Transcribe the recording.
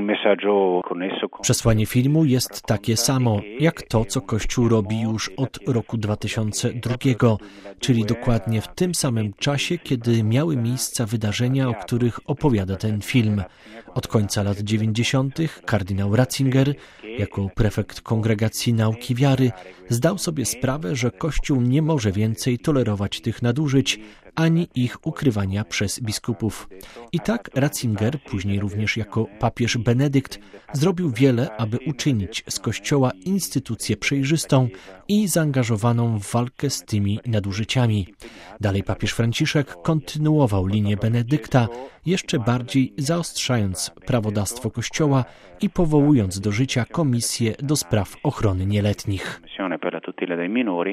Przesłanie filmu jest takie samo, jak to, co Kościół robi już od roku 2002, czyli dokładnie w tym samym czasie, kiedy miały miejsce wydarzenia, o których opowiada ten film. Od końca lat 90. kardynał Ratzinger, jako prefekt Kongregacji Nauki Wiary, zdał sobie sprawę, że Kościół nie może więcej tolerować tych nadużyć, ani ich ukrywania przez biskupów. I tak Ratzinger, później również jako papież Benedykt, zrobił wiele, aby uczynić z Kościoła instytucję przejrzystą i zaangażowaną w walkę z tymi nadużyciami. Dalej papież Franciszek kontynuował linię Benedykta, jeszcze bardziej zaostrzając prawodawstwo Kościoła i powołując do życia Komisję do spraw ochrony nieletnich.